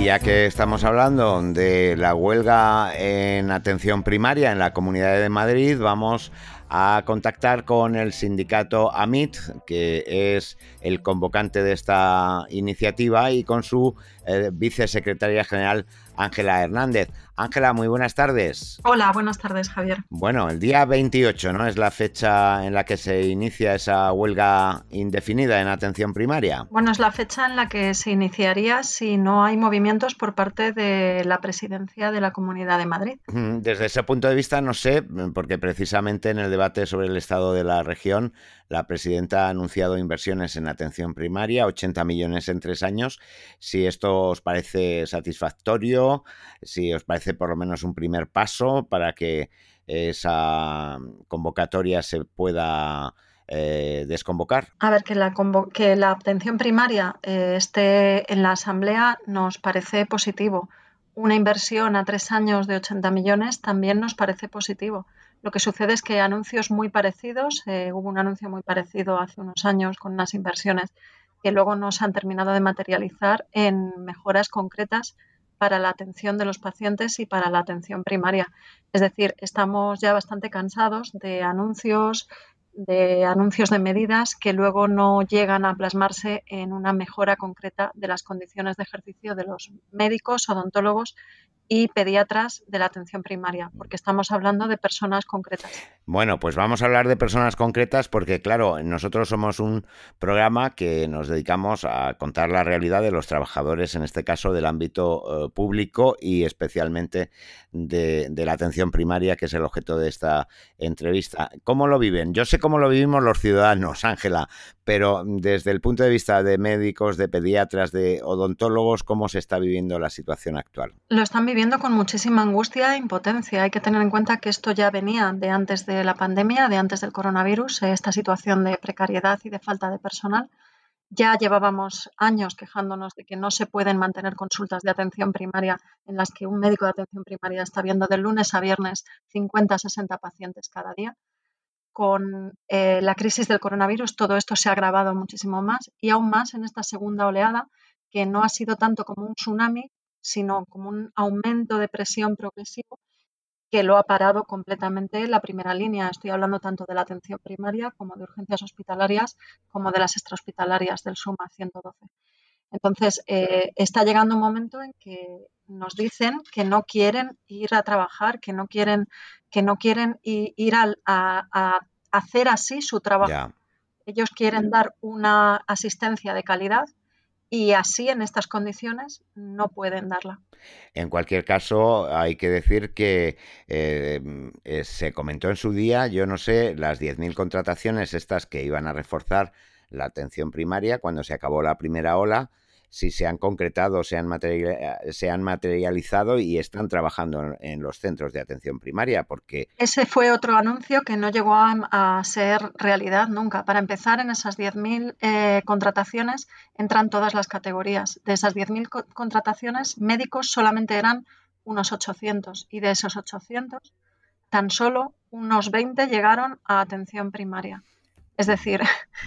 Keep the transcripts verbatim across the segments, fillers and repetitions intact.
ya que estamos hablando de la huelga en atención primaria en la Comunidad de Madrid, vamos a contactar con el sindicato AMIT, que es el convocante de esta iniciativa, y con su eh, vicesecretaria general, Ángela Hernández. Ángela, muy buenas tardes. Hola, buenas tardes, Javier. Bueno, el día veintiocho, ¿no?, es la fecha en la que se inicia esa huelga indefinida en atención primaria. Bueno, es la fecha en la que se iniciaría si no hay movimientos por parte de la presidencia de la Comunidad de Madrid. Desde ese punto de vista, no sé, porque precisamente en el debate sobre el estado de la región, la presidenta ha anunciado inversiones en atención primaria, ochenta millones en tres años. Si esto os parece satisfactorio, si os parece por lo menos un primer paso para que esa convocatoria se pueda eh, desconvocar. A ver, que la, convo- que la atención primaria eh, esté en la Asamblea nos parece positivo. Una inversión a tres años de ochenta millones también nos parece positivo. Lo que sucede es que anuncios muy parecidos, eh, hubo un anuncio muy parecido hace unos años con unas inversiones que luego no se han terminado de materializar en mejoras concretas para la atención de los pacientes y para la atención primaria. Es decir, estamos ya bastante cansados de anuncios de anuncios de medidas que luego no llegan a plasmarse en una mejora concreta de las condiciones de ejercicio de los médicos, odontólogos y pediatras de la atención primaria, porque estamos hablando de personas concretas. Bueno, pues vamos a hablar de personas concretas porque, claro, nosotros somos un programa que nos dedicamos a contar la realidad de los trabajadores, en este caso del ámbito eh, público y especialmente de, de la atención primaria, que es el objeto de esta entrevista. ¿Cómo lo viven? Yo sé cómo lo vivimos los ciudadanos, Ángela, pero desde el punto de vista de médicos, de pediatras, de odontólogos, ¿cómo se está viviendo la situación actual? Lo están viviendo con muchísima angustia e impotencia. Hay que tener en cuenta que esto ya venía de antes de la pandemia, de antes del coronavirus, esta situación de precariedad y de falta de personal. Ya llevábamos años quejándonos de que no se pueden mantener consultas de atención primaria en las que un médico de atención primaria está viendo de lunes a viernes cincuenta a sesenta pacientes cada día. Con eh, la crisis del coronavirus todo esto se ha agravado muchísimo más y aún más en esta segunda oleada, que no ha sido tanto como un tsunami, sino como un aumento de presión progresivo que lo ha parado completamente la primera línea. Estoy hablando tanto de la atención primaria como de urgencias hospitalarias, como de las extrahospitalarias del SUMA ciento doce. Entonces, eh, está llegando un momento en que nos dicen que no quieren ir a trabajar, que no quieren, que no quieren ir a, a, a hacer así su trabajo. Ya. Ellos quieren dar una asistencia de calidad y así, en estas condiciones, no pueden darla. En cualquier caso, hay que decir que eh, eh, se comentó en su día, yo no sé, las diez mil contrataciones estas que iban a reforzar la atención primaria cuando se acabó la primera ola, si se han concretado, se han, material, se han materializado y están trabajando en, en los centros de atención primaria, porque... Ese fue otro anuncio que no llegó a, a ser realidad nunca. Para empezar, en esas diez mil eh, contrataciones entran todas las categorías. De esas diez mil co contrataciones, médicos solamente eran unos ochocientos y de esos ochocientos, tan solo unos veinte llegaron a atención primaria. Es decir,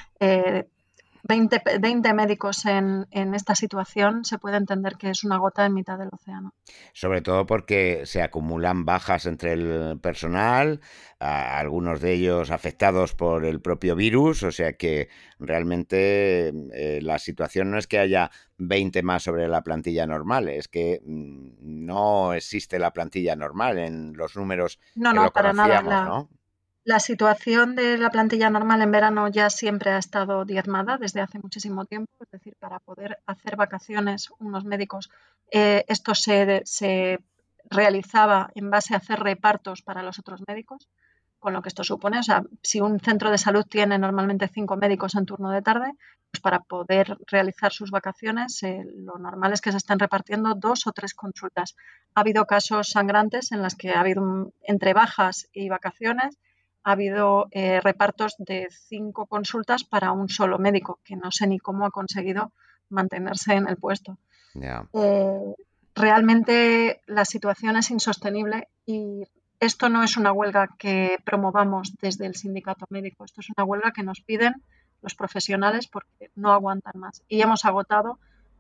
eh, veinte, veinte médicos en, en esta situación se puede entender que es una gota en mitad del océano. Sobre todo porque se acumulan bajas entre el personal, a algunos de ellos afectados por el propio virus, o sea que realmente eh, la situación no es que haya veinte más sobre la plantilla normal, es que mm, no existe la plantilla normal en los números No, que no, lo para nada. conocíamos, La, ¿no? La situación de la plantilla normal en verano ya siempre ha estado diezmada desde hace muchísimo tiempo, es decir, para poder hacer vacaciones unos médicos, eh, esto se, se realizaba en base a hacer repartos para los otros médicos, con lo que esto supone, o sea, si un centro de salud tiene normalmente cinco médicos en turno de tarde, pues para poder realizar sus vacaciones, eh, lo normal es que se estén repartiendo dos o tres consultas. Ha habido casos sangrantes en los que ha habido un, entre bajas y vacaciones, ha habido eh, repartos de cinco consultas para un solo médico, que no sé ni cómo ha conseguido mantenerse en el puesto. Ya. Eh, realmente la situación es insostenible y esto no es una huelga que promovamos desde el sindicato médico, esto es una huelga que nos piden los profesionales porque no aguantan más y hemos agotado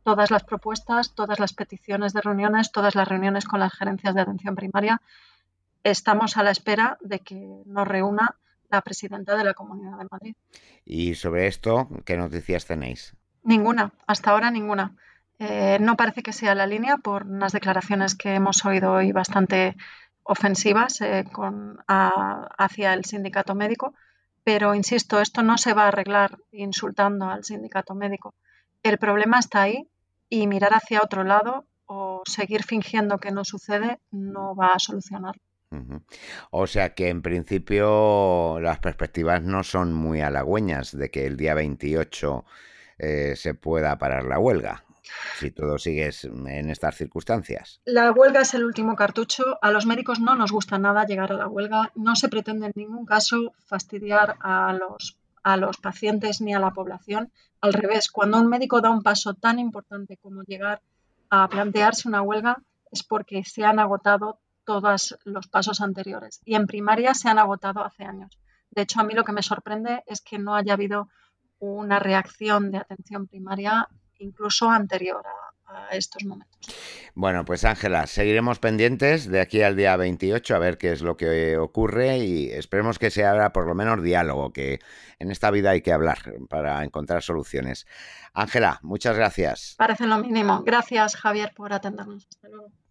todas las propuestas, todas las peticiones de reuniones, todas las reuniones con las gerencias de atención primaria. Estamos a la espera de que nos reúna la presidenta de la Comunidad de Madrid. Y sobre esto, ¿qué noticias tenéis? Ninguna, hasta ahora ninguna. Eh, no parece que sea la línea por unas declaraciones que hemos oído hoy bastante ofensivas eh, con, a, hacia el sindicato médico, pero insisto, esto no se va a arreglar insultando al sindicato médico. El problema está ahí y mirar hacia otro lado o seguir fingiendo que no sucede no va a solucionarlo. Uh-huh. O sea que en principio las perspectivas no son muy halagüeñas de que el día veintiocho eh, se pueda parar la huelga, si todo sigue en estas circunstancias. La huelga es el último cartucho. A los médicos no nos gusta nada llegar a la huelga. No se pretende en ningún caso fastidiar a los, a los pacientes ni a la población. Al revés, cuando un médico da un paso tan importante como llegar a plantearse una huelga es porque se han agotado todos los pasos anteriores. Y en primaria se han agotado hace años. De hecho, a mí lo que me sorprende es que no haya habido una reacción de atención primaria incluso anterior a, a estos momentos. Bueno, pues Ángela, seguiremos pendientes de aquí al día veintiocho a ver qué es lo que ocurre y esperemos que se haga por lo menos diálogo, que en esta vida hay que hablar para encontrar soluciones. Ángela, muchas gracias. Parece lo mínimo. Gracias, Javier, por atendernos. Hasta luego.